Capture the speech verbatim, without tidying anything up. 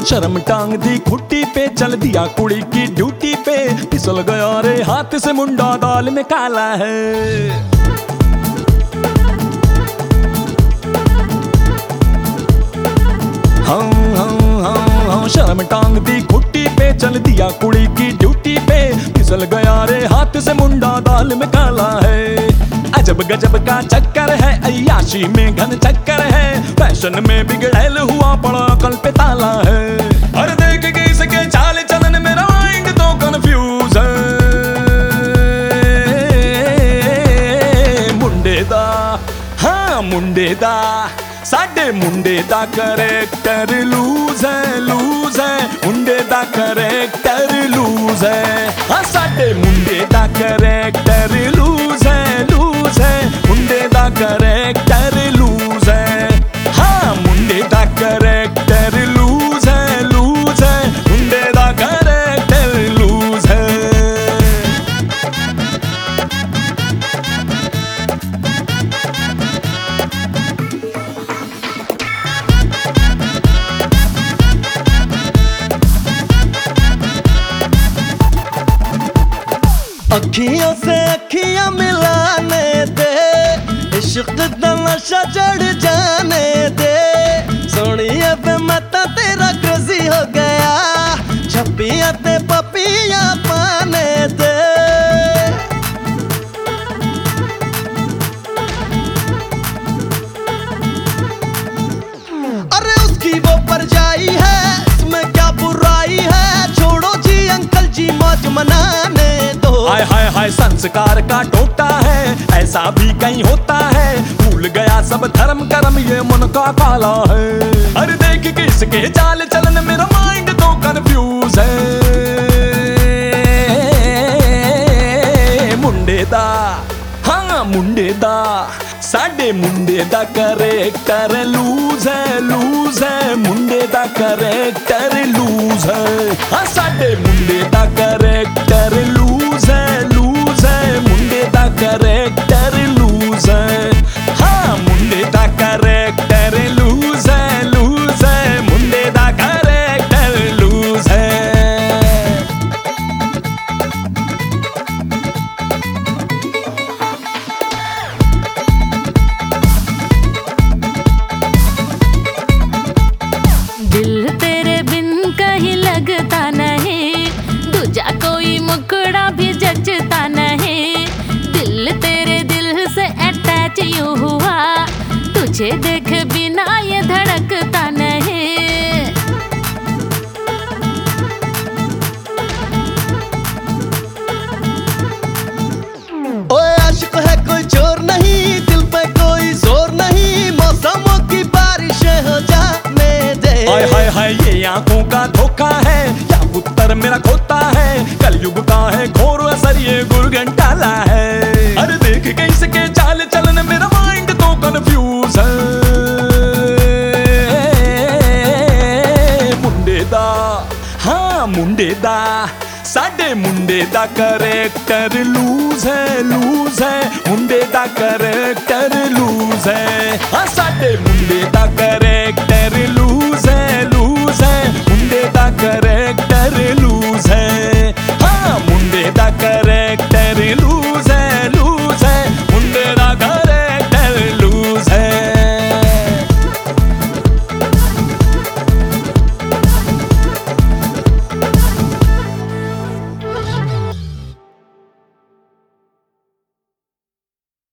शर्म टांग दी खुट्टी पे, चल दिया कुड़ी की ड्यूटी पे। फिसल गया रे हाथ से मुंडा, दाल में काला है। हाँ हाँ हाँ हाँ शर्म टांग दी खुट्टी पे, चल दिया कुड़ी की ड्यूटी पे। फिसल गया रे हाथ से मुंडा, दाल में काला है। अजब गजब का चक्कर है, अय्याशी में घन चक्कर है। फैशन में बिगड़ैल हुआ पड़ा, कल पे ताला है। अरे देख के इसके चाल चलन मेरा माइंड तो कंफ्यूज है। मुंडे दा हाँ मुंडे दा, साडे मुंडे दा करैक्टर लूज है लूज है। मुंडे दा करैक्टर लूज है, हाँ साडे मुंडे दा करैक्टर लूज है लूज है। मुंडे दा करैक्टर लूज है, हाँ मुंडे दा करैक्टर लूज है लूज है। मुंडे दा करैक्टर लूज है। अखियों से अखियां मिलाने दे, इश्क दा नशा चढ़ जाने दे। सोनिया पे मता तेरा क्रेजी हो गया, छपिया ते पपिया पाने दे। अरे उसकी वो परछाई है, इसमें क्या बुराई है। छोड़ो जी अंकल जी मौज मनाने। हाय हाय हाय संस्कार का टोटा है, ऐसा भी कहीं होता है। भूल गया सब धर्म कर्म, ये मन का काला है। अरे देख किसके चाल चलन मेरा माइंड तो कंफ्यूज है। मुंडे दा हाँ मुंडे दा, साडे मुंडे दा करैक्टर लूज है लूज है। मुंडे दा करैक्टर लूज है, हाँ साडे मुंडे दा करैक्टर लूज है लूज है। मुंडे दा करैक्टर लूज है, हाँ मुंडे दा करैक्टर लूज है लूज है। मुंडे दा करैक्टर लूज है। दिल तेरे बिन कहीं लगता नहीं, दूजा कोई मुकड़ा भी जचता नहीं। दिल तेरे दिल से अटैच यूं हुआ, तुझे देख बिना ये धड़कता नहीं। ओए आशिक है कोई चोर नहीं, दिल पे कोई जोर नहीं। मौसमों की बारिशें हो जाने दे। हाय हाय हाय ये आंखों का धोखा है, या पुत्र मेरा खोता है। कलयुग का है घोर असर, ये गुरगंटाला है। अरे देख के इसके चाल चलन मेरा माइंड तो कंफ्यूज है। मुंडे दा हाँ मुंडे दा, साडे मुंडे दा करैक्टर लूज है लूज है। मुंडे दा करैक्टर लूज है, हाँ साडे मुंडे दा करैक्टर लूज है लूज